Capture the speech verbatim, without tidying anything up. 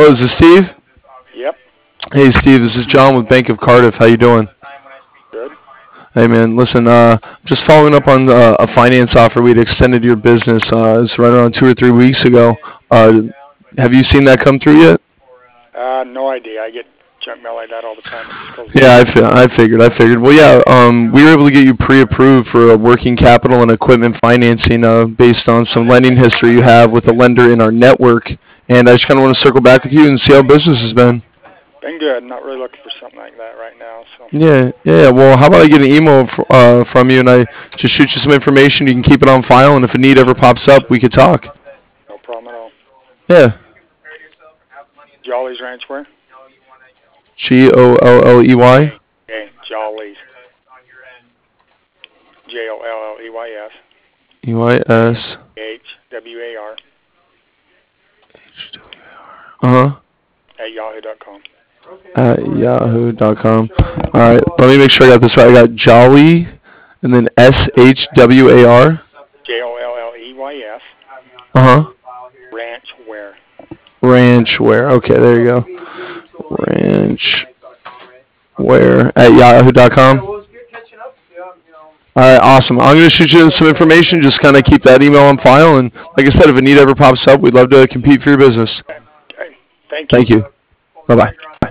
Oh, is this Steve? Yep. Hey, Steve, this is John with Bank of Cardiff. How you doing? Good. Hey, man, listen, uh, just following up on uh, a finance offer we'd extended your business. Uh, it's right around two or three weeks ago. Uh, have you seen that come through yet? Uh, no idea. I get junk mail like that all the time. It just goes Yeah, I, fi- I figured. I figured. Well, yeah, um, we were able to get you pre-approved for a working capital and equipment financing uh, based on some lending history you have with a lender in our network. And I just kind of want to circle back with you and see how business has been. been good. Not really looking for something like that right now. So Yeah, yeah. Well, how about I get an email f- uh, from you and I just shoot you some information. You can keep it on file, and if a need ever pops up, we could talk. no problem at all. Yeah. Jolly's Ranch where? G O L L E Y. Okay, Jolly's. J O L L E Y S. E Y S. H W A R Uh huh. at yahoo dot com. At yahoo dot com. All right. Let me make sure I got this right. I got Jolly, and then S H W A R. J O L L E Y S. Uh huh. Ranch where? Ranchware. Okay, there you go. Ranchware at yahoo dot com. All right, awesome. I'm going to shoot you some information. Just kind of keep that email on file. And like I said, if a need ever pops up, we'd love to compete for your business. Okay. Thank you. Thank you. Bye-bye.